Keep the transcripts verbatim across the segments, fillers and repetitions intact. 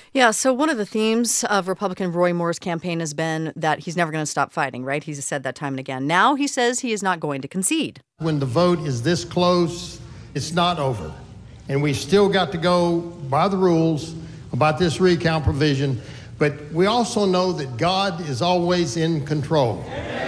Yeah, so one of the themes of Republican Roy Moore's campaign has been that he's never going to stop fighting, right? He's said that time and again. Now he says he is not going to concede. When the vote is this close, it's not over. And we still got to go by the rules about this recount provision. But we also know that God is always in control.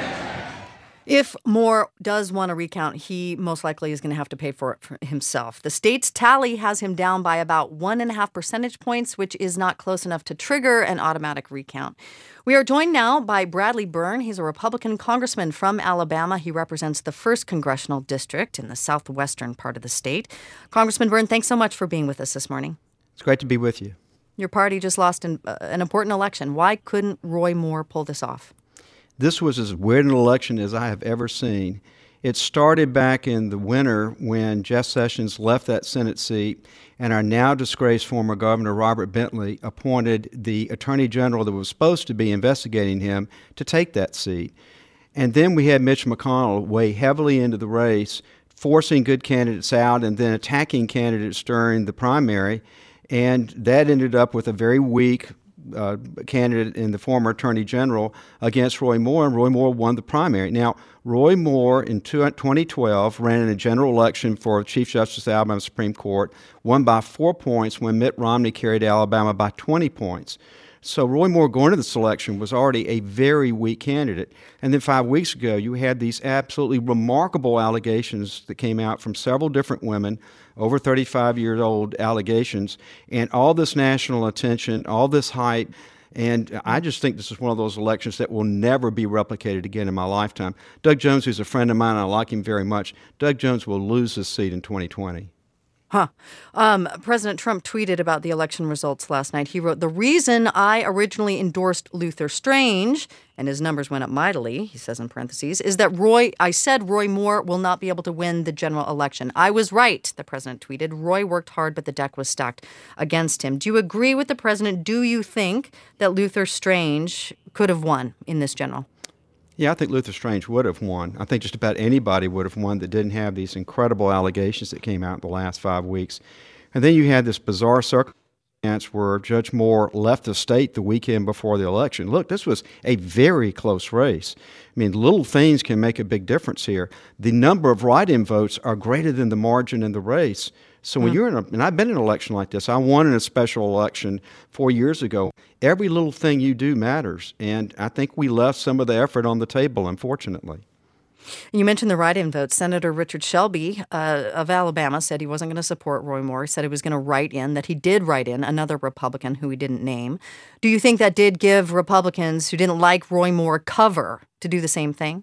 If Moore does want to recount, he most likely is going to have to pay for it for himself. The state's tally has him down by about one and a half percentage points, which is not close enough to trigger an automatic recount. We are joined now by Bradley Byrne. He's a Republican congressman from Alabama. He represents the first congressional district in the southwestern part of the state. Congressman Byrne, thanks so much for being with us this morning. It's great to be with you. Your party just lost an, uh, an important election. Why couldn't Roy Moore pull this off? This was as weird an election as I have ever seen. It started back in the winter when Jeff Sessions left that Senate seat, and our now disgraced former governor, Robert Bentley, appointed the attorney general that was supposed to be investigating him to take that seat. And then we had Mitch McConnell weigh heavily into the race, forcing good candidates out and then attacking candidates during the primary, and that ended up with a very weak Uh, candidate in the former Attorney General against Roy Moore, and Roy Moore won the primary. Now, Roy Moore in twenty twelve ran in a general election for Chief Justice of the Alabama Supreme Court, won by four points when Mitt Romney carried Alabama by twenty points. So Roy Moore going into this election was already a very weak candidate. And then five weeks ago, you had these absolutely remarkable allegations that came out from several different women, over thirty-five years old allegations, and all this national attention, all this hype. And I just think this is one of those elections that will never be replicated again in my lifetime. Doug Jones, who's a friend of mine, and I like him very much, Doug Jones will lose his seat in twenty twenty. Huh. Um, President Trump tweeted about the election results last night. He wrote, "The reason I originally endorsed Luther Strange, and his numbers went up mightily," he says in parentheses, "is that Roy, I said Roy Moore will not be able to win the general election. I was right," the president tweeted. "Roy worked hard, but the deck was stacked against him." Do you agree with the president? Do you think that Luther Strange could have won in this general? Yeah, I think Luther Strange would have won. I think just about anybody would have won that didn't have these incredible allegations that came out in the last five weeks. And then you had this bizarre circumstance where Judge Moore left the state the weekend before the election. Look, this was a very close race. I mean, little things can make a big difference here. The number of write-in votes are greater than the margin in the race. So when mm. you're in a, and I've been in an election like this, I won in a special election four years ago. Every little thing you do matters. And I think we left some of the effort on the table, unfortunately. You mentioned the write-in vote. Senator Richard Shelby uh, of Alabama said he wasn't going to support Roy Moore. He said he was going to write in, that he did write in another Republican who he didn't name. Do you think that did give Republicans who didn't like Roy Moore cover to do the same thing?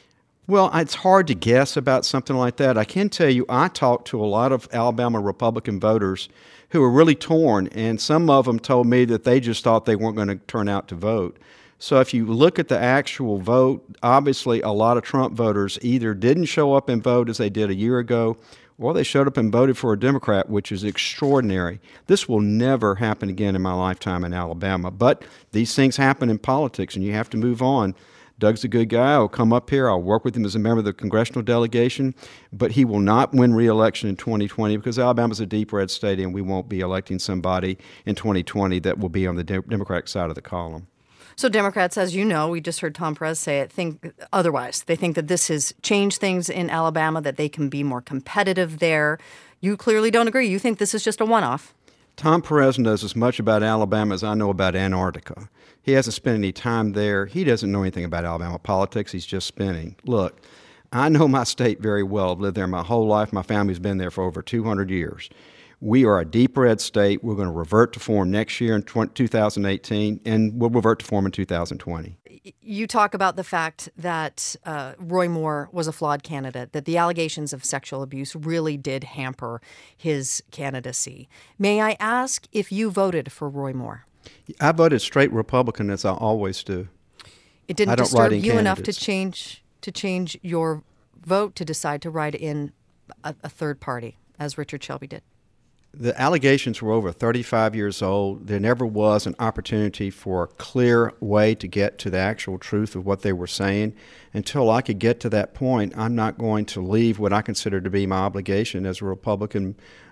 Well, it's hard to guess about something like that. I can tell you I talked to a lot of Alabama Republican voters who were really torn, and some of them told me that they just thought they weren't going to turn out to vote. So if you look at the actual vote, obviously a lot of Trump voters either didn't show up and vote as they did a year ago, or they showed up and voted for a Democrat, which is extraordinary. This will never happen again in my lifetime in Alabama. But these things happen in politics, and you have to move on. Doug's a good guy. I'll come up here. I'll work with him as a member of the congressional delegation, but he will not win re-election in twenty twenty because Alabama's a deep red state, and we won't be electing somebody in twenty twenty that will be on the de- Democratic side of the column. So Democrats, as you know, we just heard Tom Perez say it, think otherwise. They think that this has changed things in Alabama, that they can be more competitive there. You clearly don't agree. You think this is just a one-off. Tom Perez knows as much about Alabama as I know about Antarctica. He hasn't spent any time there. He doesn't know anything about Alabama politics. He's just spinning. Look, I know my state very well. I've lived there my whole life. My family's been there for over two hundred years. We are a deep red state. We're going to revert to form next year in two thousand eighteen, and we'll revert to form in two thousand twenty. You talk about the fact that uh, Roy Moore was a flawed candidate, that the allegations of sexual abuse really did hamper his candidacy. May I ask if you voted for Roy Moore? I voted straight Republican, as I always do. It didn't I don't disturb write in you enough to candidates. change to change your vote to decide to write in a, a third party, as Richard Shelby did? The allegations were over thirty-five years old. There never was an opportunity for a clear way to get to the actual truth of what they were saying. Until I could get to that point, I'm not going to leave what I consider to be my obligation as a Republican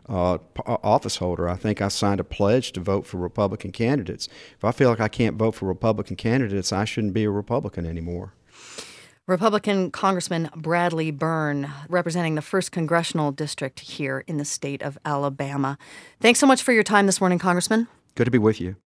uh, p- office holder. I think I signed a pledge to vote for Republican candidates. If I feel like I can't vote for Republican candidates, I shouldn't be a Republican anymore. Republican Congressman Bradley Byrne, representing the first congressional district here in the state of Alabama. Thanks so much for your time this morning, Congressman. Good to be with you.